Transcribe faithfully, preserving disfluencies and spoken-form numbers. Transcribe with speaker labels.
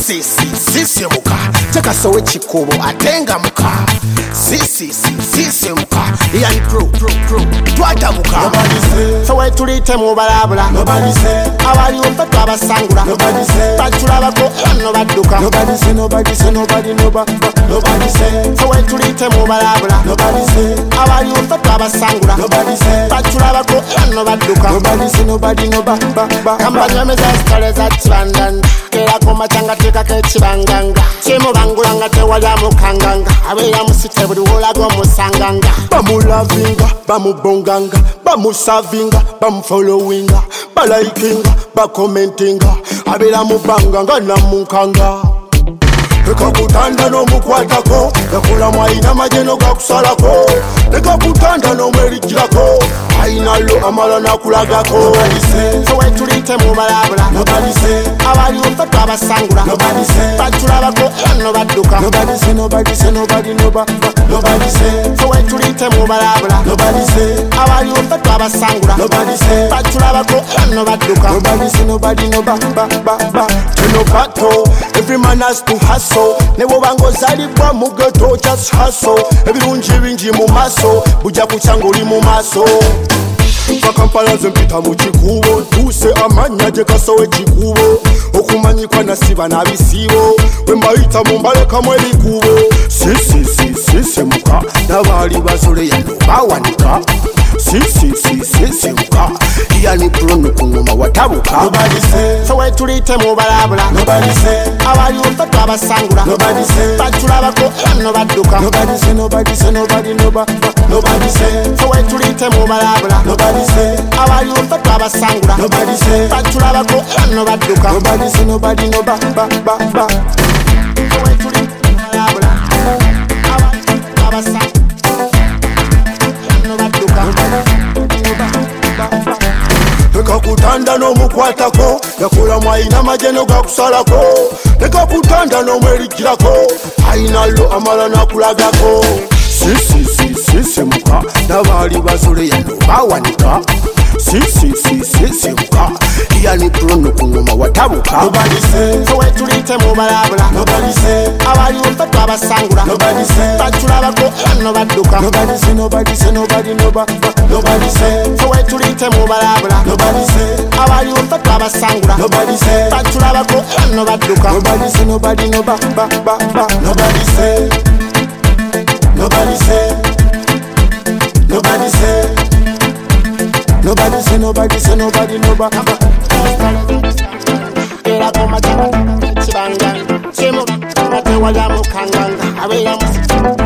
Speaker 1: Sisi sisi muka Chakasowe chikubo atenga muka Sisi sisi muka Yani pro pro pro Twata muka
Speaker 2: Nobody say
Speaker 1: Sowe tulite mubalabula
Speaker 2: Nobody say
Speaker 1: Abali umpetu abasangula
Speaker 2: Nobody say
Speaker 1: Bachula bako ano baduka
Speaker 2: Nobody say nobody say nobody nobody Nobody say
Speaker 1: Sowe tulite mubalabula
Speaker 2: Nobody say
Speaker 1: Abali umpetu abasangula
Speaker 2: Nobody say
Speaker 1: Bachula bako ano baduka
Speaker 2: Nobody say nobody nobody
Speaker 1: Kampanya meza stare za chibandanda Kera kuma changa tika ke chibanganga Chimu bangulanga te wala mukanganga Abela musite budi wola go musanganga
Speaker 2: Bamu lovinga, bamu bonganga Bamu savinga, bamu followinga Balaikinga, ba commentinga Abela mubanganga na munkanga Eka kutanda no mukwatako Yakola mwaina majeno kakusalako Eka kutanda no mwerikirako Aina lo amala na kulagako Nobody say
Speaker 1: Sowe tulite mubalabula
Speaker 2: Nobody say
Speaker 1: Abali umpetu abasangula
Speaker 2: Nobody say
Speaker 1: Bachula bako ano baduka
Speaker 2: Nobody say nobody say nobody nobody Nobody say
Speaker 1: Sowe tulite mubalabula
Speaker 2: Nobody say
Speaker 1: Abali umpetu abasangula
Speaker 2: Nobody say
Speaker 1: Bachula bako ano baduka
Speaker 2: Nobody say nobody nobody ba ba ba Teno bato Every man has to hustle Nebo bango zali bwa mugeto just hustle Ebirunji binji mu maso Buja kuchanga uli mu maso Bakampala zempita mu chikubo Tuse amanya je kasowe chikubo Okumanyikwa na siba na bisibo Wembaita mumbaleka mweli kubo Sisi sisi semuka Nabali basole ya bawanika Sisi sisi semuka Yani prono kungoma watabuka Nobody say
Speaker 1: Sowe tulite mubalabula
Speaker 2: Nobody say
Speaker 1: Abali umpetu abasangula
Speaker 2: Nobody say
Speaker 1: Bachula bako ano baduka
Speaker 2: Nobody say nobody say nobody nobody Nobody say
Speaker 1: Sowe tulite mubalabula
Speaker 2: Nobody say
Speaker 1: Abali umpetu abasangula
Speaker 2: Nobody say
Speaker 1: Bachula bako ano baduka
Speaker 2: Nobody say nobody nobody ba ba ba
Speaker 1: Sowe tulite mubalabula Abali umpetu abasangula ano baduka
Speaker 2: Eka kutanda no mukwatako Yakola mwaina majeno kakusalako Eka kutanda no mwerikirako Aina lo amala na kulagako Sisi sisi semuka Nabali basole ya no bawanika Sisi sisi semuka Yani prono kungoma watabuka Nobody say
Speaker 1: Sowe tulite mubalabula
Speaker 2: Nobody say
Speaker 1: Abali umpetu abasangula
Speaker 2: Nobody say
Speaker 1: Bachula bako ano baduka
Speaker 2: Nobody say nobody say nobody nobody Nobody say
Speaker 1: Sowe tulite mubalabula
Speaker 2: Nobody say
Speaker 1: Abali umpetu abasangula
Speaker 2: Nobody say
Speaker 1: Bachula bako ano baduka
Speaker 2: Nobody say nobody nobody ba ba ba Nobody say Nobody say Nobody say Nobody say nobody say nobody nobody
Speaker 1: Kera kuma changa tika ke chibanganga Chimu bangulanga te wala mukanganga Abela musite